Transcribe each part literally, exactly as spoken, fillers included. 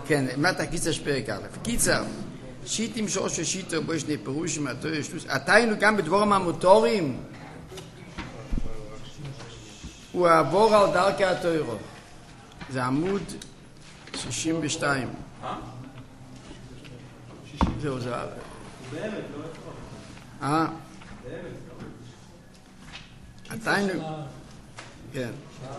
כן, מה תקיצה שפרק א'. קיצר, שיטים שורש ושיטו בו שני פירושים, עתיינו גם בדבורם המוטורים, הוא העבור על דרכי התוירו. זה עמוד שישים ושתיים. זהו, זה... באמת, לא איפה. אה? באמת. עתיינו... כן.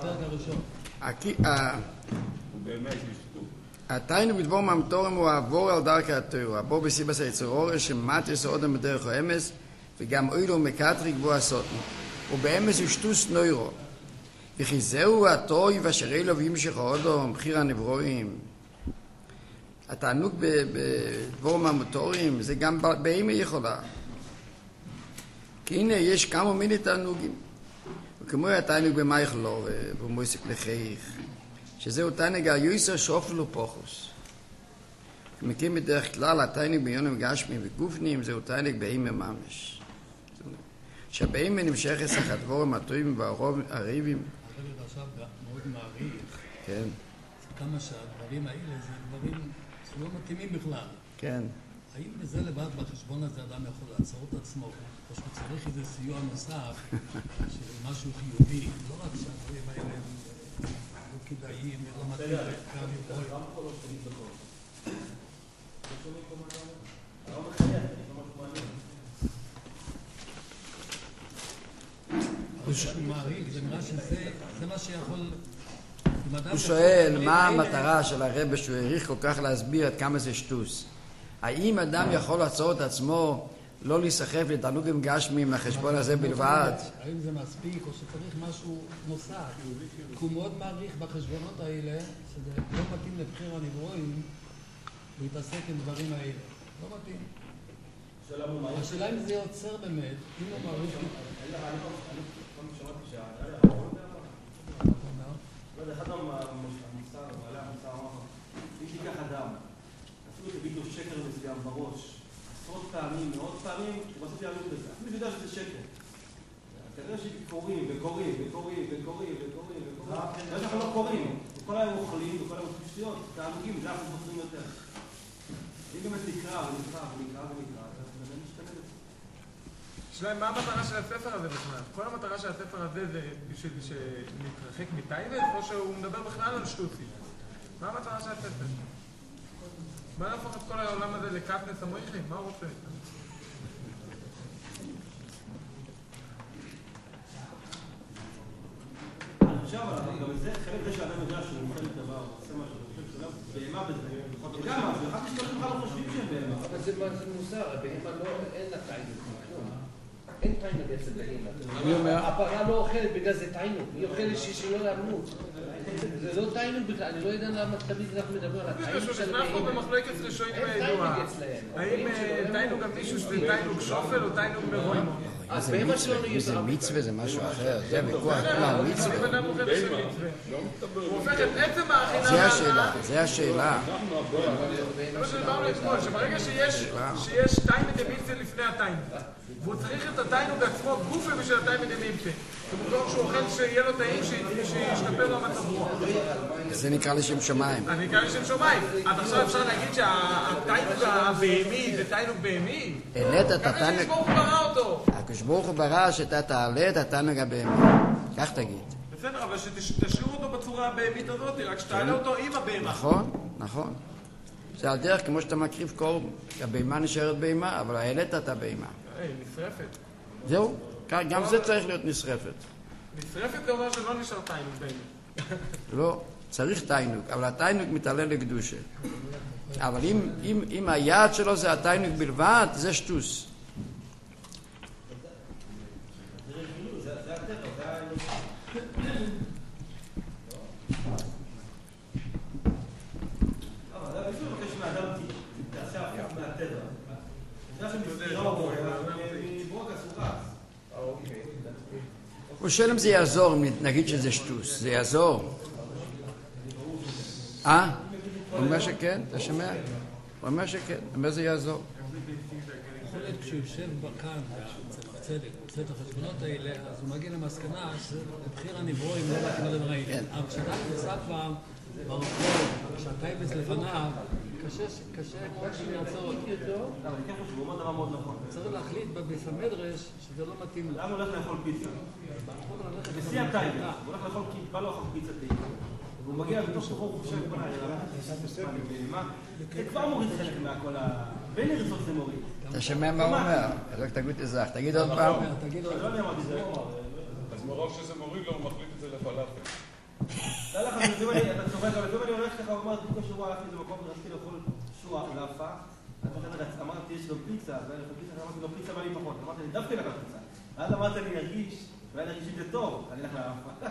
עתיינו בדבור ממתורם הוא העבור על דרכי התוירו. הבור בסיבס היצור שמטס אודם בדרך האמס וגם אוילו מקטריק בו הסוטן. ובאמס הוא שטוס נוירו. וכי זהו התוי ואשר אלו וימשך האודו מחיר הנברואים. התענוג בדבור ממתורים זה גם באימא יכולה. כי הנה יש כמה מיני תענוגים. וכמו התענוג במייכלו ובמויסק לחייך. שזהו תענוג היוסר שופלו פוחוס. מכיר בדרך כלל התענוג ביונים גשמים וגופנים זהו תענוג באימא ממש. שבאימא נמשך עסק הדבורים הטובים והריבים. עכשיו מאוד מעריך. כן. כמה שהדברים האלה זה דברים שלא מתאימים בכלל. כן. האם בזה לבד בחשבון הזה אדם יכול לעצור את עצמו, או שהוא צריך איזה סיוע נוסף של משהו חיובי, לא רק שהדברים האלה לא כדאיים, לא מתאים וכאן יכול. הוא מעריך, זה נראה שזה מה שיכול... הוא שואל מה המטרה של הרב שהוא העריך כל כך להסביר עד כמה זה שטוס. האם אדם יכול לעצור את עצמו לא להיסחף לתענוגים גשמיים מהחשבון הזה בלבד? האם זה מספיק או שצריך משהו נוסף? כי הוא מאוד מעריך בחשבונות האלה שזה לא מתאים לבחיר הנברואים להתעסק עם דברים האלה. לא מתאים. השאלה אם זה יוצר באמת, אם הוא מעריך... אחד מהמוסר, בעלי המוסר אמר, אם תיקח אדם, אפילו תגיד לו שקר מסוים בראש, עשרות פעמים, מאות פעמים, הוא בסוף יאמין בזה. אפילו יודע שזה שקר. כנראה שקוראים וקוראים וקוראים וקוראים וקוראים וקוראים. אבל אנחנו לא קוראים. וכל היום אוכלים וכל היום תפשיות, תענוגים, זה אנחנו חוזרים יותר. אם באמת נקרא ונקרא ונקרא ונקרא, אז זה משתנה לזה. שאלה, מה המטרה של הספר הזה בכלל? כל המטרה של הספר הזה זה בשביל שנתרחק מטייבט, או שהוא מדבר בכלל על שטוסי? מה המטרה של הספר? מה להפוך את כל העולם הזה לקטנס המויכלים? מה הוא רוצה? עכשיו, גם זה, חלק זה שאדם יודע שהוא מוכן לדבר, הוא עושה משהו, הוא חושב שזה בהמה בזה. וגם, אחר כך שאתם בכלל לא חושבים שהם בהמה. אבל זה מוזר, בהמה לא, אין לה תענוג, כלום. אין תענוג אצל בהמה. הפרה לא אוכלת בגלל זה תענוג, היא אוכלת שלא למות. זה לא תענוג בכלל, אני לא יודע למה תמיד אנחנו מדברים על התענוג של בהמה. אנחנו במחלקת ראשונים בידוע. האם תענוג גם מישהו שזה תענוג שופל או תענוג מרואים? אם זה מצווה זה משהו אחר, זה ויכוח, כולם מצווה. הוא הופך את עצם האכילה... זה השאלה, זה השאלה. זה מה שדברנו אתמול, שברגע שיש תיימא דמימצא לפני התיימא, והוא צריך את התיינוג עצמו גופה בשביל התיימא דמימצא. זה מובן שהוא אוכל שיהיה לו טעים שישתפר לו המצב רוח. זה נקרא לשם שמיים. זה נקרא לשם שמיים. עד עכשיו אפשר להגיד שהתיינוג הבהמי זה תיינוג בהמי? העלית את התיינוג... הקדוש ברוך הוא ברא אותו. הקדוש ברוך הוא ברא שאתה תעלה את התיינוג הבהמי. כך תגיד. בסדר, אבל שתשאירו אותו בצורה הבהמית הזאת, רק שתעלה אותו עם הבהמה. נכון, נכון. זה על דרך כמו שאתה מקריב קורבן. הבהמה נשארת בהמה, אבל העלית את הבהמה. נשרפת. זהו, גם זה צריך להיות נשרפת. נשרפת זה אומר שלא נשאר תיינוג בהמה. לא, צריך תיינוג, אבל התיינוג מתעלה לקדושה. אבל אם היעד שלו זה התיינוג בלבד, זה שטוס. הוא שואל אם זה יעזור, אם נגיד שזה שטוס, זה יעזור. אה? הוא אומר שכן, אתה שומע? הוא אומר שכן, הוא אומר זה יעזור. יכול להיות כשהוא יושב בכאן, בצדק, הוא עושה את החשבונות האלה, אז הוא מגיע למסקנה שבחיר הנברואים לא מתאים לדברים האלה. אבל כשאתה נמצא כבר ברור, כשהטייבס לפניו, קשה, קשה כמו שאני אעצור אותו. אבל אני כן חושב, הוא אומר דבר מאוד נכון. צריך להחליט בביס המדרש שזה לא מתאים לו. למה הוא הולך לאכול פיצה? בשיא הטייבס, הוא הולך לאכול, בא לו לאכול פיצה טעים. והוא מגיע בתוך תוכו, הוא חושב, זה כבר מוריד חלק מהכל ה... בין לרצות זה מוריד. אתה שומע מה הוא אומר? רק תגיד אזרח, תגיד עוד פעם. תגיד עוד לא יודע מה זה. אז מרוב שזה מוריד לו, הוא מחליט את זה לפלאפל. לא לך, אתה צוחק, אבל לפעמים אני הולך לך, הוא אומר, בכל שבוע הלכתי איזה מקום ורציתי לאכול שוע לאפה. אמרתי, יש לו פיצה, אמרתי לו פיצה בא לי פחות. אמרתי, אני דווקא לקח פיצה. ואז אמרת לי, נרגיש, ואני נרגיש את זה טוב, אני אלך לאפה.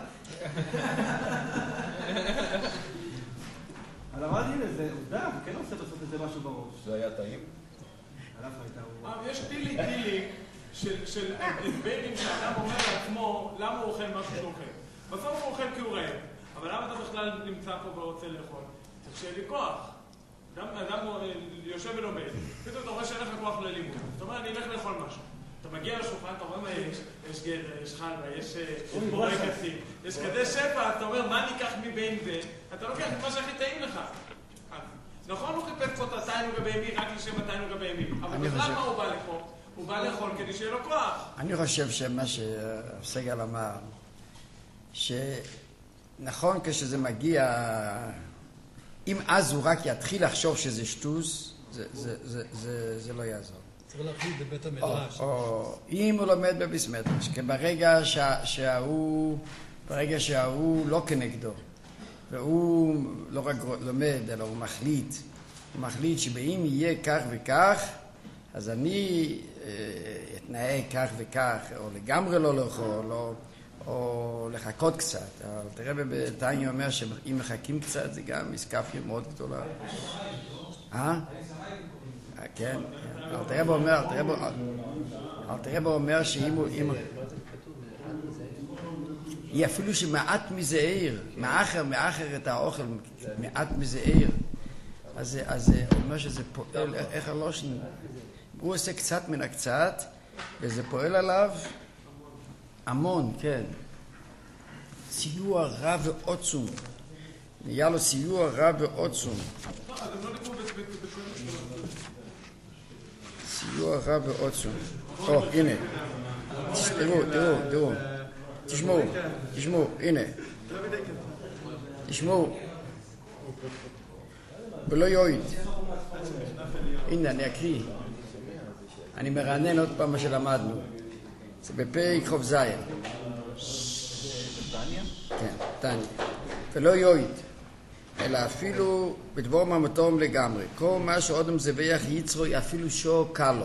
אבל אמרתי, הנה, זה עובדה, הוא כן עושה לעשות את זה משהו בראש. זה היה טעים? יש פילי פילי של הסברים שאדם אומר לעצמו למה הוא אוכל משהו שהוא אוכל. בסוף הוא אוכל כי הוא רעב, אבל למה אתה בכלל נמצא פה ורוצה לאכול? צריך שיהיה לי כוח. אדם יושב ולומד, פתאום אתה רואה שאין לך כוח ללימוד. זאת אומרת, אני אלך לאכול משהו. אתה מגיע לשולחן, אתה רואה מה יש, יש גדר, יש חלבה, יש בורקסים, יש כדי שפע, אתה אומר מה ניקח מבין זה, אתה לוקח את מה שהכי טעים לך. נכון, הוא חיפש פה את התיינוג הבהמי רק לשם התיינוג הבהמי, אבל בכלל מה הוא בא לפה? הוא בא לאכול כדי שיהיה לו כוח. אני חושב שמה שסגל אמר, שנכון כשזה מגיע, אם אז הוא רק יתחיל לחשוב שזה שטוס, זה לא יעזור. צריך להחליט בבית המדרש. או אם הוא לומד בביס מדרש, כי ברגע שההוא, ברגע שההוא לא כנגדו, והוא לא רק לומד, אלא הוא מחליט, הוא מחליט שבאם יהיה כך וכך, אז אני אתנהג כך וכך, או לגמרי לא לאכול, או, או לחכות קצת. אבל תראה, בטניה אומר שאם מחכים קצת, זה גם מסקפיה מאוד גדולה. אה? כן, אבל תראה בו אומר, אבל תראה בו אומר שאם הוא... היא אפילו שמעט מזה עיר, מאחר, מאחר את האוכל, מעט מזה עיר. אז זה אומר שזה פועל, איך הלושן, הוא עושה קצת מן הקצת, וזה פועל עליו המון, כן. סיוע רב ועוצום. נהיה לו סיוע רב ועוצום. סיוע רב ועוצום. או, הנה. תראו, תראו, תראו. תשמעו, תשמעו, הנה. תשמעו. ולא יועיד. הנה, אני אקריא. אני מרענן עוד פעם מה שלמדנו. זה בפרק חוב זין. כן, תניה. ולא יועיד. אלא אפילו בדבור ממתום לגמרי. כל מה שאודם זבח יצרו אפילו שו קלו.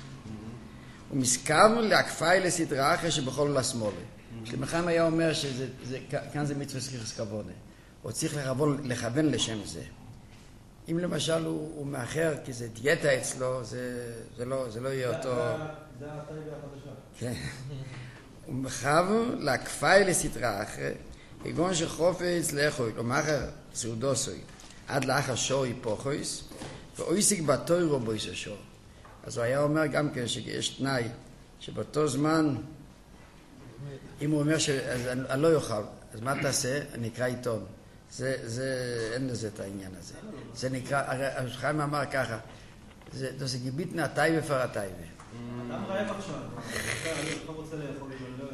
הוא מסכם להקפאי לסדרה אחרי שבכל לשמאלי. כשמחיים היה אומר שכאן זה מצווה סליחס כבודה. הוא צריך לכוון לשם זה. אם למשל הוא, הוא מאחר, כי זה דיאטה אצלו, זה, זה, לא, זה לא יהיה אותו... זה הטייבה החדשה. כן. הוא מחוו להקפאי לסדרה אחרי, כגון שחופץ לאכול, או מאחר סעודוסוי, עד לאחר שור היפוכויס, ואויסיק בתוירו בויס השור. אז הוא היה אומר גם כן שיש תנאי, שבאותו זמן, אם הוא אומר שאני לא יאכל, אז מה תעשה? אני אקרא עיתון. זה, זה, אין לזה את העניין הזה. זה נקרא, הרי חיים אמר ככה, זה, זה גיבית נעתאי ופרעתאי. אדם רעב עכשיו, אני לא רוצה לאכול,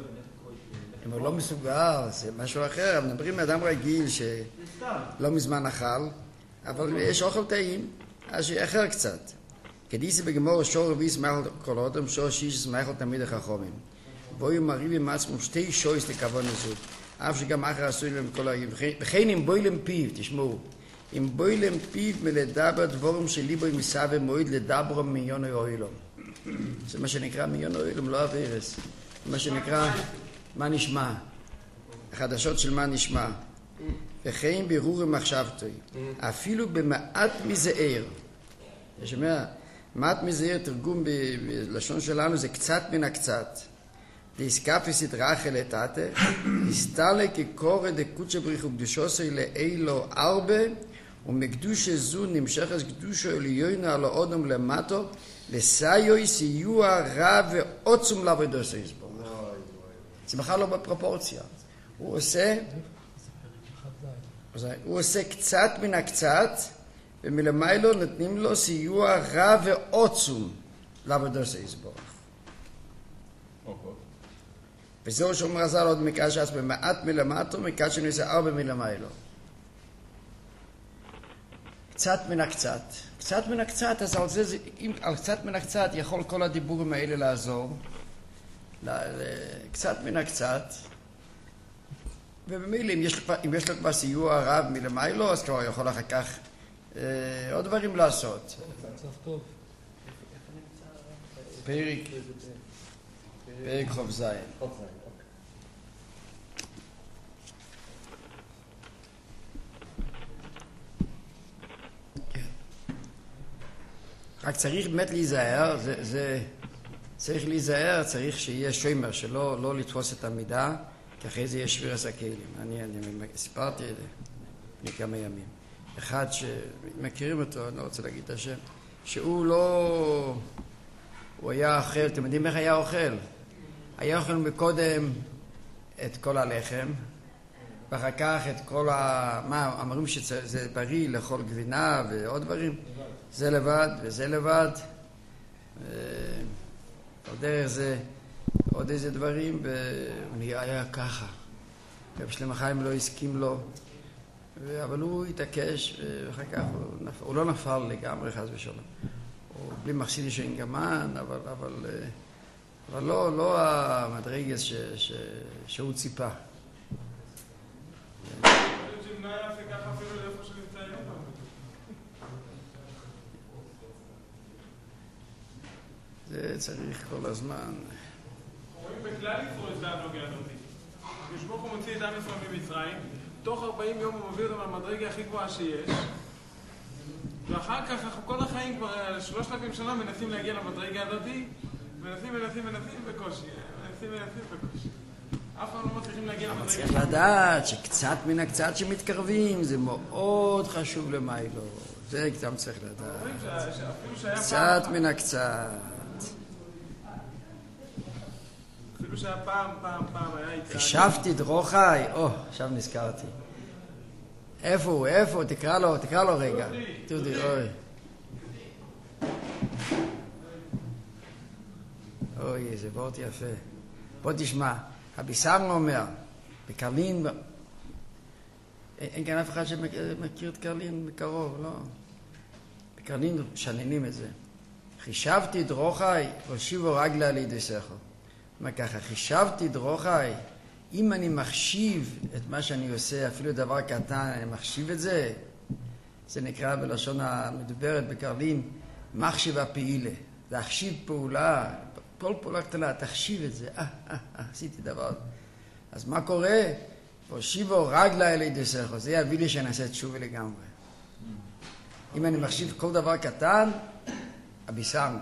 אם הוא לא מסוגל, זה משהו אחר, אבל מדברים מאדם רגיל שלא מזמן אכל, אבל יש אוכל טעים, אז שיאחר קצת. כדיסי בגמור שור רביעי שמחל כל אודם, שור שיש שמחל תמיד החכומים. בואי מריבים מעצמו שתי שויס לכוון לזוג. אף שגם אחר עשוי להם כל הרגעים. וכן אם בוילם פיו, תשמעו, אם בוילם פיו מלדבר דבורם שלי בוי מסווה מועיד לדברו מיון אוילום. זה מה שנקרא מיון אוילום, לא אווירס. זה מה שנקרא מה נשמע. החדשות של מה נשמע. וכן בירור מחשבתוי. אפילו במעט מזעיר. אתה שומע? מעט מזעיר תרגום בלשון שלנו זה קצת מן הקצת. דיסקאפי סדרה חלטאטה, הסתלה כקורא דקודשא בריך וקדושוסי לאילו ארבע, ומקדושה זו נמשכת קדושו עליונה על האודם למטו, לסיוי סיוע רב ועוצום לעבודוסו יסבורך. זה בכלל לא בפרופורציה. הוא עושה... אז הוא עושה קצת מן הקצת, ומלמיילו נותנים לו סיוע רב ועוצום לעבודו שיסבורך. וזהו שאומר הזל עוד מקש אז במעט מלמטו, מקש שנעשה ארבע מלמיילו. קצת מן הקצת. קצת מן הקצת, אז על זה, אם על קצת מן הקצת יכול כל הדיבורים האלה לעזור. קצת מן הקצת. ובמילים, אם יש, אם יש לו כבר סיוע רב מלמיילו, אז כבר יכול אחר כך אה, עוד דברים לעשות. פרק, פרק חוב זין. רק צריך באמת להיזהר, זה, זה, צריך להיזהר, צריך שיהיה שוימר, שלא לא לתפוס את המידה, כי אחרי זה יש שביר הסכלים. אני, אני סיפרתי את זה לפני כמה ימים. אחד שמכירים אותו, אני לא רוצה להגיד את השם, שהוא לא... הוא היה אוכל, אתם יודעים איך היה אוכל? היה אוכל מקודם את כל הלחם, ואחר כך את כל ה... מה, אמרים שזה בריא לאכול גבינה ועוד דברים. זה לבד וזה לבד. עוד דרך זה, עוד איזה דברים, והוא היה ככה. רב שלמה חיים לא הסכים לו, אבל הוא התעקש, ואחר כך הוא, נפל, הוא לא נפל לגמרי חס ושלום. הוא בלי מחסידי שאין גמן, אבל, אבל, אבל לא, לא המדרגס ש, ש, שהוא ציפה. זה צריך כל הזמן. רואים בכלל ישראל זה הנוגע הדרתי. כשבוך הוא מוציא את עם ישראל ממצרים, תוך ארבעים יום הוא מביא אותם למדרגה הכי גבוהה שיש, ואחר כך כל החיים כבר שלושת אלפים שנה מנסים להגיע למדרגה הדרתי, מנסים, מנסים, מנסים בקושי, מנסים, מנסים בקושי. אף פעם לא מצליחים להגיע למדרגה. צריך לדעת שקצת מן הקצת שמתקרבים זה מאוד חשוב למיילו. זה גם צריך לדעת. קצת מן הקצת. אפילו שהיה פעם, פעם, פעם היה איתה. חישבתי דרוכי, או, עכשיו נזכרתי. איפה הוא, איפה הוא? תקרא לו, תקרא לו רגע. תודי, אוי. אוי, איזה וורט יפה. בוא תשמע, הביסר אומר, בקרלין, אין כאן אף אחד שמכיר את קרלין מקרוב, לא. בקרלין שננים את זה. חישבתי דרוכי, הושיבו רגלה לידי שכל. מה ככה, חישבתי דרוכי, אם אני מחשיב את מה שאני עושה, אפילו דבר קטן, אני מחשיב את זה, זה נקרא בלשון המדוברת בקרלין, מחשיב הפעילה, להחשיב פעולה, כל פעולה קטנה, תחשיב את זה, אה, אה, אה, עשיתי דבר. אז מה קורה? הושיבו רגלה לידי שכל, זה יביא לי שנעשה תשובה לגמרי. אם אני מחשיב כל דבר קטן, הביסרנו.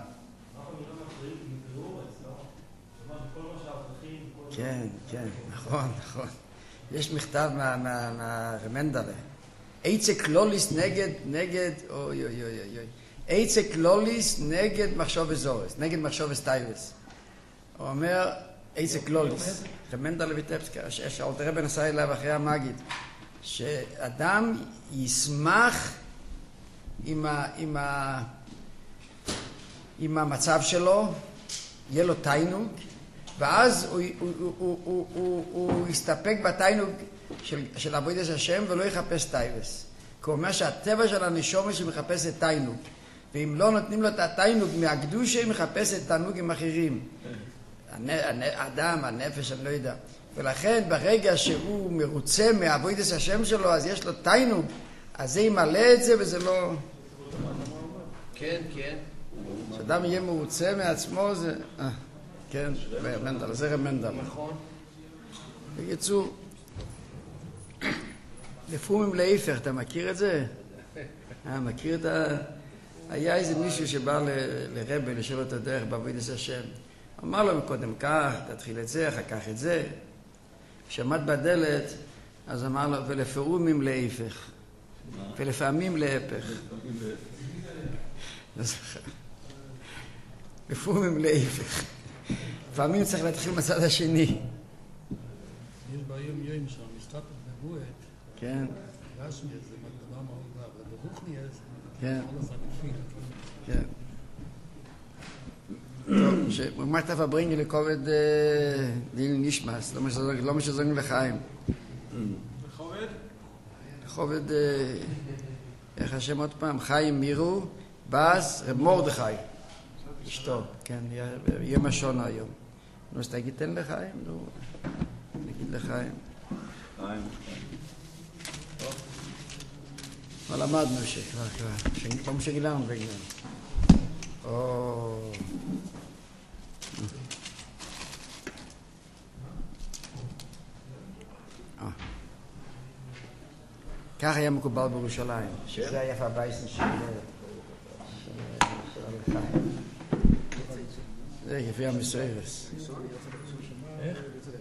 כן, כן, נכון, נכון. יש מכתב מהרמנדלה. עצה קלוליס נגד, נגד, אוי, אוי, אוי, אוי. עצה קלוליס נגד מחשוב וזורס, נגד מחשוב וסטייבס. הוא אומר, עצה קלוליס. רמנדלה ויטפסקה, שאלת רבן עשה אליו אחרי המגיד, שאדם ישמח עם, ה, עם, ה, עם המצב שלו, יהיה לו תיינוג, ואז הוא, הוא, הוא, הוא, הוא, הוא, הוא יסתפק בתיינוג של, של עבודת השם ולא יחפש טייבס. כי הוא אומר שהטבע של הנשמה שמחפש את תיינוג, ואם לא נותנים לו את התיינוג מהקדושה, מחפש את תיינוגים אחרים. האדם, הנפש, אני לא יודע. ולכן ברגע שהוא מרוצה מעבודת השם שלו, אז יש לו תיינוג, אז זה ימלא את זה וזה לא... כן, כן. כשאדם יהיה מרוצה מעצמו זה... אה, כן, מנדל, זה רמנדל. נכון. בקיצור, לפומים להיפך, אתה מכיר את זה? אה, מכיר את ה... היה איזה מישהו שבא ל... לרבי לשאול את הדרך בעבודת השם. אמר לו מקודם כך, תתחיל את זה, אחר כך את זה. כשעמד בדלת, אז אמר לו, ולפומים להיפך. ולפעמים להפך. לפומים להיפך. לפעמים צריך להתחיל מצד השני. יש ביום יום שם, מסתפק בבועט. כן. בגשמי זה דבר מאוד רע, אבל ברוחני זה כן. כל הזמן נפיל. כן. טוב, שמאמרת פברינגי לכובד דיל נשמס, לא מה שזוגנו לחיים. לכובד? לכובד, איך השם עוד פעם? חיים מירו, באז, רב מרדכי. אשתו, כן, יום השונה היום. נו, אז תגיד, תן לחיים, נו, נגיד לחיים. חיים. מה למדנו שכבר, כבר, פעם שגילרנו בגלל. או... כך היה מקובל בירושלים, שזה היה יפה בייסן של החיים. זה יפי המסוירס. איך?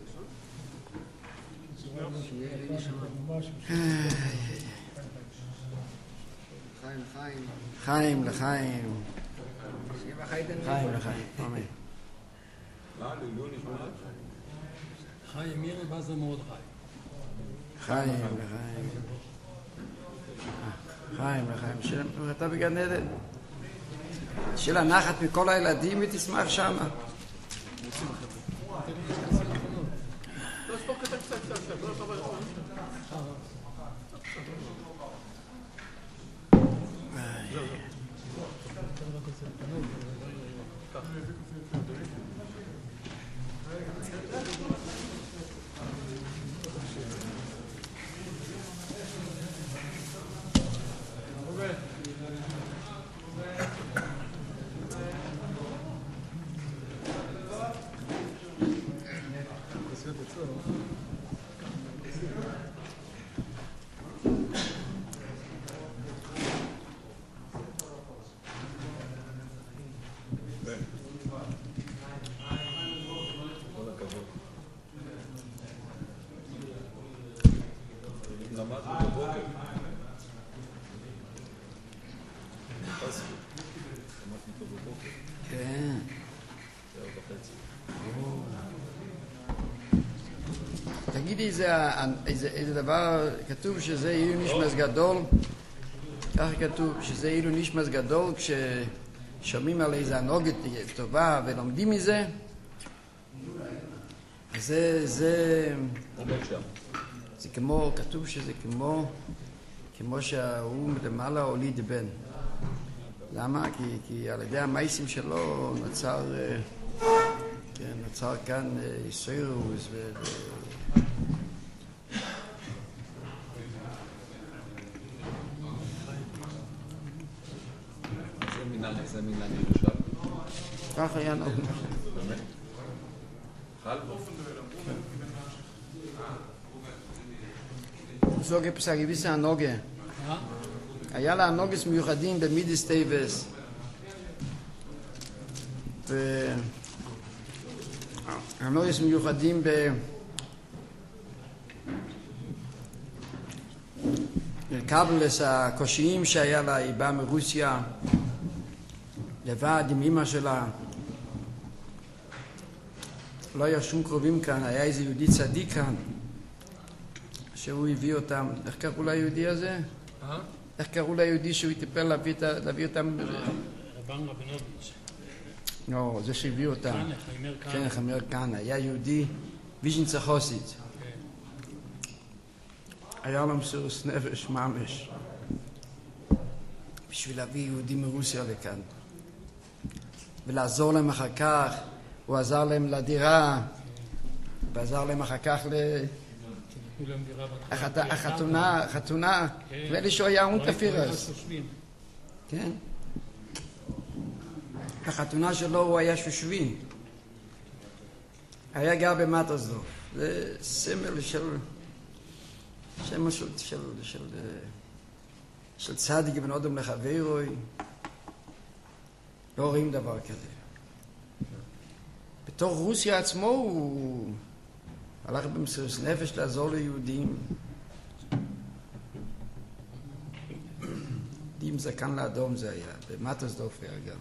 חיים, חיים. חיים לחיים. חיים לחיים. אמן. חיים מירי בזה מרדכי. חיים לחיים. חיים לחיים. אתה בגן עדן. שאלה נחת מכל הילדים ותשמח שמה. לא, ספור קטן קצת, קצת, קצת, לא ספור ברחוב. תגידי איזה דבר, כתוב שזה אילו נשמס גדול, ככה כתוב שזה אילו נשמס גדול כששומעים על איזה הנוגת טובה ולומדים מזה, אז זה, זה, זה כמו, כתוב שזה כמו, כמו שהאום למעלה הוליד בן. למה? כי, כי על ידי המייסים שלו נוצר, כן, נוצר כאן איסוירוס ו... זה מינן ירושל. כך היה נהוג. חל? So gibt es eine gewisse Anoge. היה לה הנוגס מיוחדים במידיס טייבס. הנוגס מיוחדים ב... קבלס הקושיים שהיה לה, היא באה מרוסיה לבד עם אמא שלה. לא היה שום קרובים כאן, היה איזה יהודי צדיק כאן שהוא הביא אותם. איך קראו ליהודי הזה? איך קראו ליהודי שהוא טיפל להביא, להביא אותם? רבן רבינוביץ'. לא, זה שהביא אותם. כאן, חיימר כאן. כן, חיימר כאן. היה יהודי ויז'נצה חוסית. היה לו מסירות נפש ממש בשביל להביא יהודים מרוסיה לכאן ולעזור להם אחר כך. הוא עזר להם לדירה ועזר להם אחר כך החתונה, החתונה, ואלה שהוא היה אונטפירס. כן? החתונה שלו הוא היה שושבין. היה גר במטרסדורף. זה סמל של סמל של של של של צדיק בן אדם לחברוי. לא רואים דבר כזה. בתור רוסיה עצמו הוא הלך במסירות נפש לעזור ליהודים. דים זקן לאדום זה היה, במטרסדורף היה גם.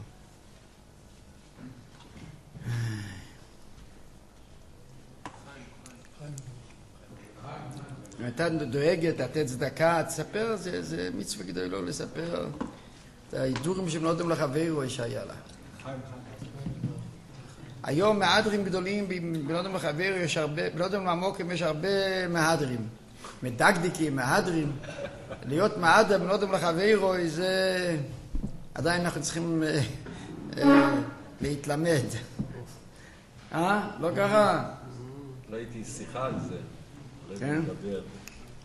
אתה דואגת, לתת צדקה, תספר, זה, זה מצווה גדול לא לספר. זה הידורים שמנודם לחברו ישעיה לה. היום מהדרים גדולים, בנודם לחברו יש הרבה, בנודם לעמוקים יש הרבה מהדרים. מדקדיקים, מהדרים. להיות מהדר, בנודם לחברו, זה... עדיין אנחנו צריכים אה, אה, להתלמד. אה? לא ככה? ראיתי שיחה על זה. כן?